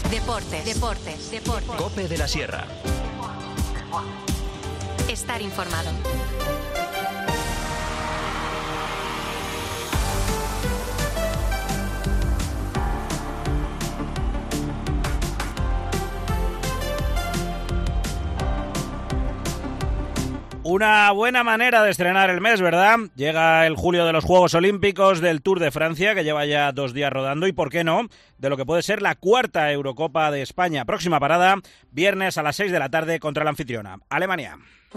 Deportes. COPE de la Sierra. Estar informado. Una buena manera de estrenar el mes, ¿verdad? Llega el julio de los Juegos Olímpicos, del Tour de Francia, que lleva ya 2 días rodando, y, ¿por qué no?, de lo que puede ser la 4ª Eurocopa de España. Próxima parada, viernes a las 6 de la tarde contra la anfitriona, Alemania.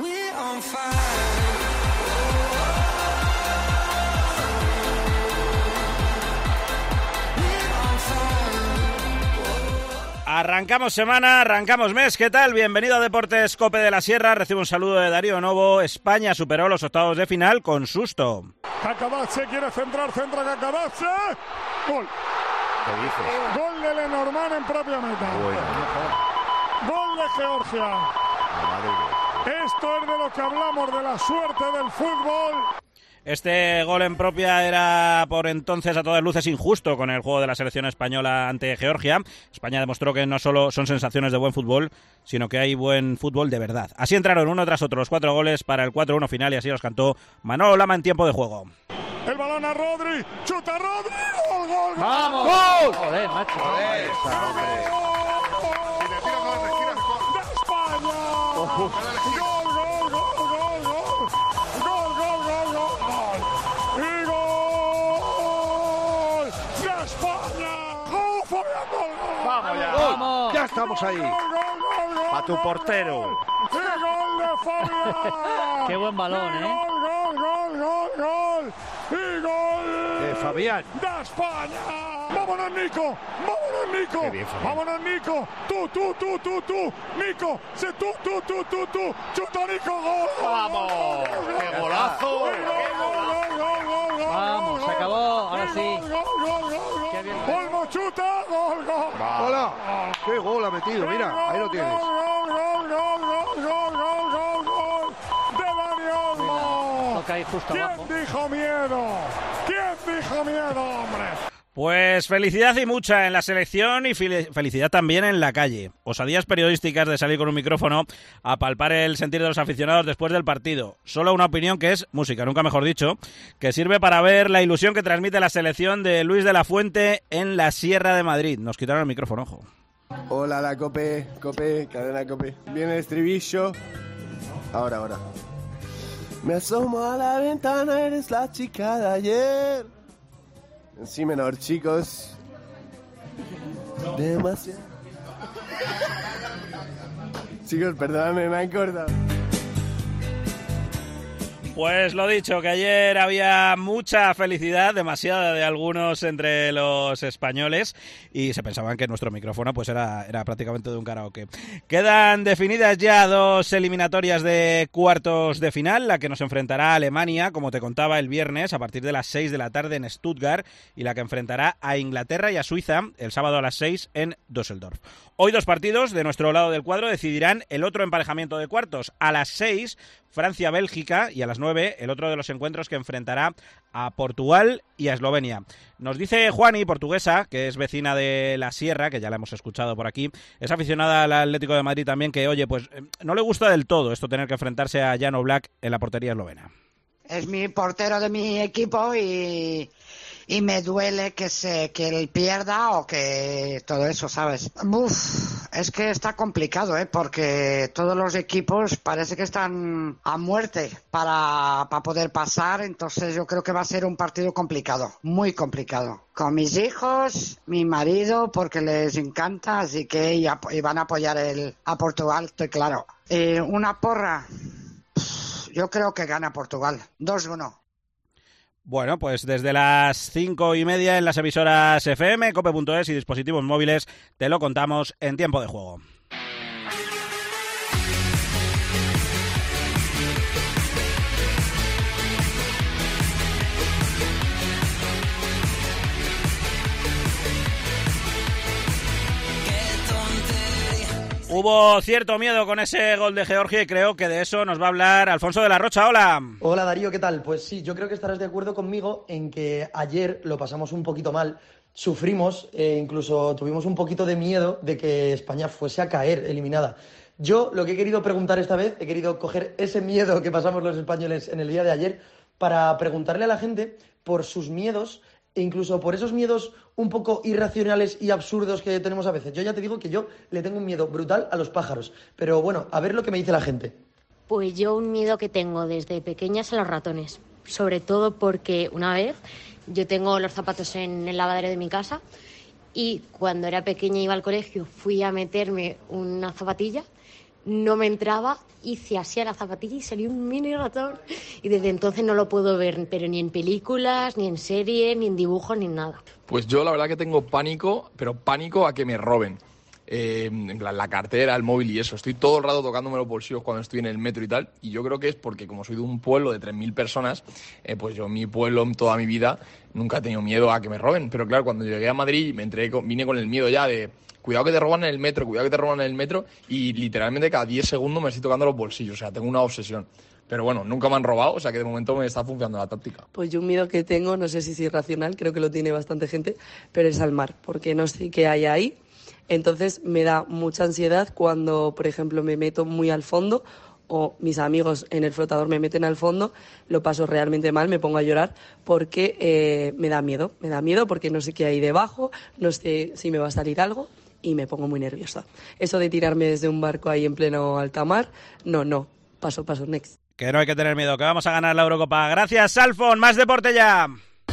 Arrancamos semana, arrancamos mes. ¿Qué tal? Bienvenido a Deportes COPE de la Sierra. Recibe un saludo de Darío Novo. España superó los octavos de final con susto. Cacabache quiere centra Cacabache. Gol. ¿Qué dices? Gol de Lenormand en propia meta. Bueno. Gol de Georgia. Esto es de lo que hablamos, de la suerte del fútbol. Este gol en propia era por entonces a todas luces injusto con el juego de la selección española ante Georgia. España demostró que no solo son sensaciones de buen fútbol, sino que hay buen fútbol de verdad. Así entraron uno tras otro los 4 goles para el 4-1 final y así los cantó Manolo Lama en tiempo de juego. El balón a Rodri, chuta Rodri, gol, gol, gol. ¡Vamos! ¡Gol! Joder, macho. ¡Joder! ¡De España! ¡Gol, gol, gol, gol, gol! ¡Gol, gol, gol, gol! ¡Y gol de España! ¡Gol, Fabián, gol! ¡Vamos ya! ¡Vamos! ¡Ya estamos ahí! ¡Gol, gol, gol! ¡A tu portero! ¡Y gol de Fabián! ¡Qué buen balón, ¡Y gol, gol, gol, gol, gol! ¡Y gol Fabián! de España! ¡Vámonos, Nico! ¡Vámonos, Nico! Qué bien, Fabián. ¡Vámonos, Nico! ¡Tú! ¡Nico! ¡Sí, tú! ¡Chuta, Nico! ¡Gol! ¡Vamos! ¡Qué golazo! ¡Gol! Vamos, se acabó, ahora sí. ¡Gol! Qué bien. ¡Olmo chuta! ¡Gol! ¡Hola! ¡Qué gol ha metido! Mira, ahí lo tienes. ¡Gol! ¡De Dani Olmo! Toca ahí justo abajo. ¿Quién dijo miedo, hombre? Pues felicidad y mucha en la selección y felicidad también en la calle. Osadías periodísticas de salir con un micrófono a palpar el sentir de los aficionados después del partido. Solo una opinión que es música, nunca mejor dicho, que sirve para ver la ilusión que transmite la selección de Luis de la Fuente en la Sierra de Madrid. Nos quitaron el micrófono, ojo. Hola, la Cope, cadena Cope. Viene el estribillo. Ahora. Me asomo a la ventana, eres la chica de ayer. En sí menor, chicos. Demasiado. Chicos, perdóname, me han cortado. Pues lo dicho, que ayer había mucha felicidad, demasiada de algunos entre los españoles, y se pensaban que nuestro micrófono pues era prácticamente de un karaoke. Quedan definidas ya 2 eliminatorias de cuartos de final, la que nos enfrentará a Alemania, como te contaba, el viernes a partir de las 6 de la tarde en Stuttgart, y la que enfrentará a Inglaterra y a Suiza el sábado a las 6 en Düsseldorf. Hoy 2 partidos de nuestro lado del cuadro decidirán el otro emparejamiento de cuartos. A las 6, Francia-Bélgica, y a las 9, el otro de los encuentros que enfrentará a Portugal y a Eslovenia. Nos dice Juani, portuguesa, que es vecina de la Sierra, que ya la hemos escuchado por aquí, es aficionada al Atlético de Madrid también, que, oye, pues no le gusta del todo esto tener que enfrentarse a Jan Oblak en la portería eslovena. Es mi portero de mi equipo y me duele que él pierda o que todo eso, ¿sabes? Es que está complicado, porque todos los equipos parece que están a muerte para poder pasar, entonces yo creo que va a ser un partido complicado, muy complicado. Con mis hijos, mi marido, porque les encanta, así que y van a apoyar a Portugal, estoy claro. Una porra, yo creo que gana Portugal, 2-1. Bueno, pues desde las 5:30 en las emisoras FM, cope.es y dispositivos móviles te lo contamos en tiempo de juego. Hubo cierto miedo con ese gol de Georgia y creo que de eso nos va a hablar Alfonso de la Rocha. ¡Hola! Hola Darío, ¿qué tal? Pues sí, yo creo que estarás de acuerdo conmigo en que ayer lo pasamos un poquito mal sufrimos, incluso tuvimos un poquito de miedo de que España fuese a caer eliminada. Yo lo que he querido preguntar esta vez, he querido coger ese miedo que pasamos los españoles en el día de ayer para preguntarle a la gente por sus miedos e incluso por esos miedos un poco irracionales y absurdos que tenemos a veces. Yo ya te digo que yo le tengo un miedo brutal a los pájaros, pero bueno, a ver lo que me dice la gente. Pues yo un miedo que tengo desde pequeña es a los ratones, sobre todo porque una vez yo tengo los zapatos en el lavadero de mi casa y cuando era pequeña iba al colegio, fui a meterme una zapatilla, no me entraba, hice así a la zapatilla y salió un mini ratón y desde entonces no lo puedo ver, pero ni en películas, ni en series, ni en dibujos, ni en nada. Pues yo la verdad que tengo pánico, pero pánico a que me roben. En plan, la cartera, el móvil y eso. Estoy todo el rato tocándome los bolsillos cuando estoy en el metro y tal. Y yo creo que es porque como soy de un pueblo de 3.000 personas, pues yo en mi pueblo, en toda mi vida, nunca he tenido miedo a que me roben. Pero claro, cuando llegué a Madrid vine con el miedo ya de cuidado que te roban en el metro, cuidado que te roban en el metro. Y literalmente cada 10 segundos me estoy tocando los bolsillos. O sea, tengo una obsesión. Pero bueno, nunca me han robado, o sea que de momento me está funcionando la táctica. Pues yo un miedo que tengo, no sé si es irracional, creo que lo tiene bastante gente, pero es al mar, porque no sé qué hay ahí. Entonces me da mucha ansiedad cuando, por ejemplo, me meto muy al fondo o mis amigos en el flotador me meten al fondo, lo paso realmente mal, me pongo a llorar porque me da miedo porque no sé qué hay debajo, no sé si me va a salir algo y me pongo muy nerviosa. Eso de tirarme desde un barco ahí en pleno alta mar, no, paso, next. Que no hay que tener miedo, que vamos a ganar la Eurocopa. Gracias, Salfon, más deporte ya.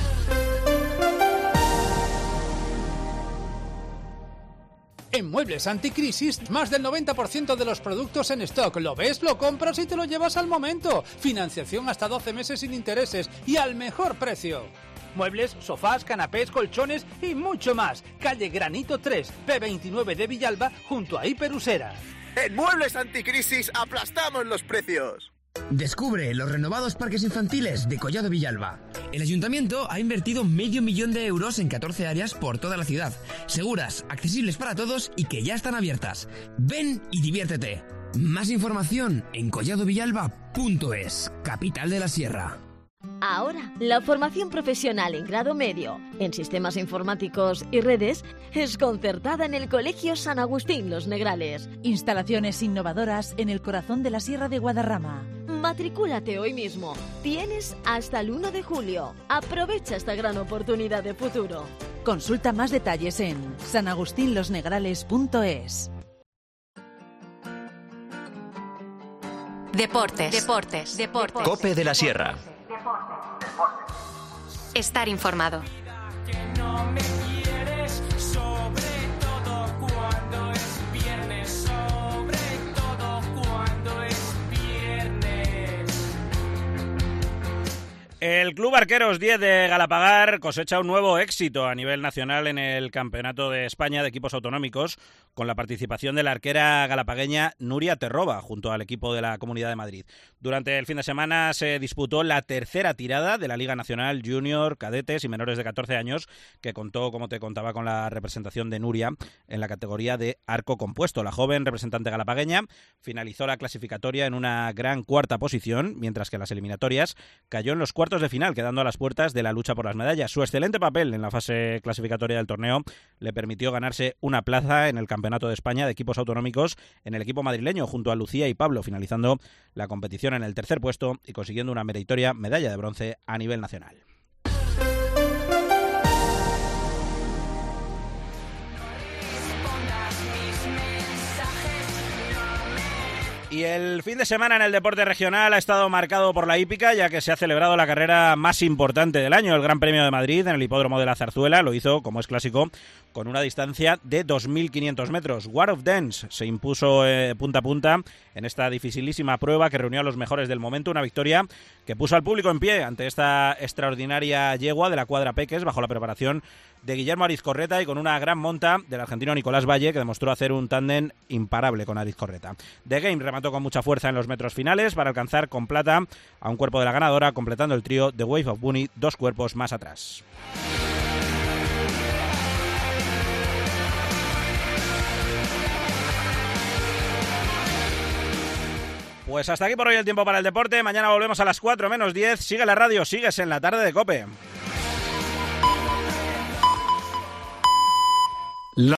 En Muebles Anticrisis, más del 90% de los productos en stock. Lo ves, lo compras y te lo llevas al momento. Financiación hasta 12 meses sin intereses y al mejor precio. Muebles, sofás, canapés, colchones y mucho más. Calle Granito 3, P29 de Villalba, junto a Hiperusera. En Muebles Anticrisis aplastamos los precios. Descubre los renovados parques infantiles de Collado Villalba. El ayuntamiento ha invertido 500.000 euros en 14 áreas por toda la ciudad, seguras, accesibles para todos y que ya están abiertas. Ven y diviértete. Más información en colladovillalba.es, capital de la Sierra. Ahora, la formación profesional en grado medio, en sistemas informáticos y redes, es concertada en el Colegio San Agustín Los Negrales. Instalaciones innovadoras en el corazón de la Sierra de Guadarrama. Matricúlate hoy mismo. Tienes hasta el 1 de julio. Aprovecha esta gran oportunidad de futuro. Consulta más detalles en sanagustinlosnegrales.es. Deportes. COPE de la Sierra. Estar informado. El Club Arqueros 10 de Galapagar cosecha un nuevo éxito a nivel nacional en el Campeonato de España de Equipos Autonómicos, con la participación de la arquera galapagueña Nuria Terroba junto al equipo de la Comunidad de Madrid. Durante el fin de semana se disputó la tercera tirada de la Liga Nacional Junior, Cadetes y Menores de 14 años, que contó, como te contaba, con la representación de Nuria en la categoría de arco compuesto. La joven representante galapagueña finalizó la clasificatoria en una gran cuarta posición, mientras que en las eliminatorias cayó en los cuartos de final, quedando a las puertas de la lucha por las medallas. Su excelente papel en la fase clasificatoria del torneo le permitió ganarse una plaza en el Campeonato de España de Equipos Autonómicos en el equipo madrileño, junto a Lucía y Pablo, finalizando la competición en el tercer puesto y consiguiendo una meritoria medalla de bronce a nivel nacional. Y el fin de semana en el deporte regional ha estado marcado por la hípica, ya que se ha celebrado la carrera más importante del año, el Gran Premio de Madrid, en el hipódromo de la Zarzuela. Lo hizo, como es clásico, con una distancia de 2.500 metros. War of Dance se impuso punta a punta en esta dificilísima prueba que reunió a los mejores del momento. Una victoria que puso al público en pie ante esta extraordinaria yegua de la cuadra Peques, bajo la preparación de Guillermo Arizcorreta y con una gran monta del argentino Nicolás Valle, que demostró hacer un tándem imparable con Arizcorreta. The Game remató con mucha fuerza en los metros finales para alcanzar con plata a un cuerpo de la ganadora, completando el trío The Wave of Bunny 2 cuerpos más atrás. Pues hasta aquí por hoy el tiempo para el deporte. Mañana volvemos a las 4 menos 10. Sigue la radio, sigues en la tarde de COPE.